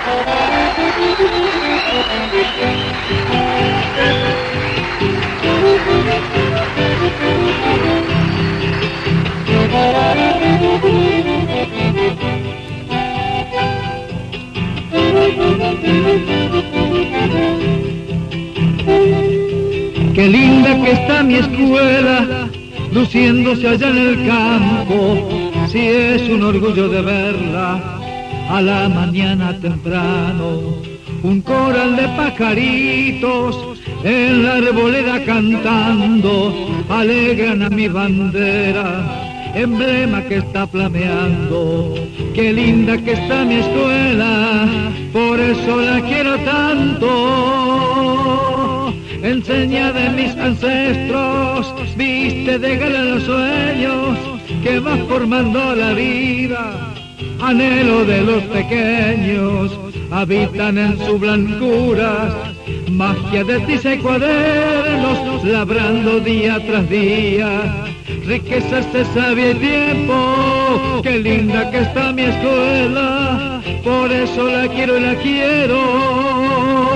Qué linda que está mi escuela, luciéndose allá en el campo, si es un orgullo de verla a la mañana temprano. Un coral de pajaritos en la arboleda cantando, alegran a mi bandera, emblema que está flameando. Qué linda que está mi escuela, por eso la quiero tanto. Enseña de mis ancestros, viste de gala los sueños que va formando la vida. Anhelo de los pequeños, habitan en su blancura, magia de tiza y cuadernos, labrando día tras día, riquezas de sabia y tiempo. Qué linda que está mi escuela, por eso la quiero y la quiero.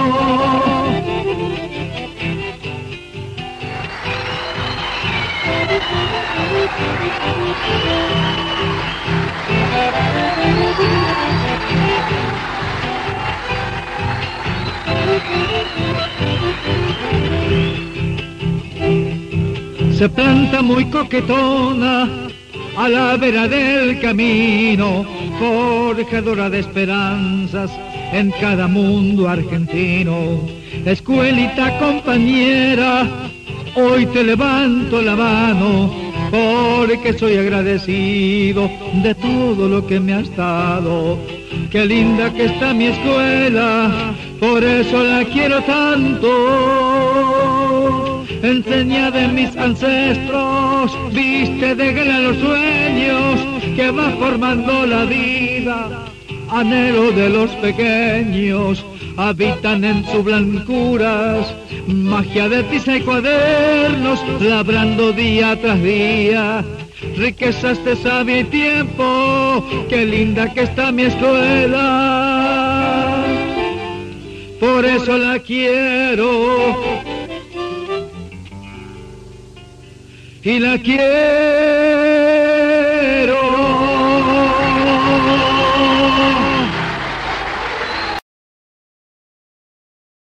Se planta muy coquetona a la vera del camino, forjadora de esperanzas en cada mundo argentino. Escuelita compañera, hoy te levanto la mano, porque soy agradecido de todo lo que me has dado. Qué linda que está mi escuela, por eso la quiero tanto. Enseña de mis ancestros, viste de gala los sueños que va formando la vida. Anhelo de los pequeños, habitan en su blancuras, magia de tiza y cuadernos, labrando día tras día, riquezas de sabia y tiempo. Qué linda que está mi escuela, por eso la quiero y la quiero.